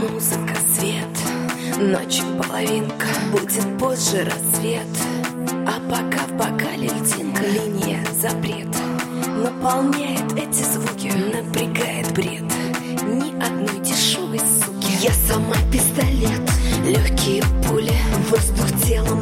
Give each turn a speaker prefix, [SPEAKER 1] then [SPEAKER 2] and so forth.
[SPEAKER 1] Музыка, свет, ночью половинка, будет позже рассвет. А пока в бокале льдинка, линия запрет наполняет эти звуки, напрягает бред ни одной дешевой суки. Я сама пистолет, легкие пули, воздух телом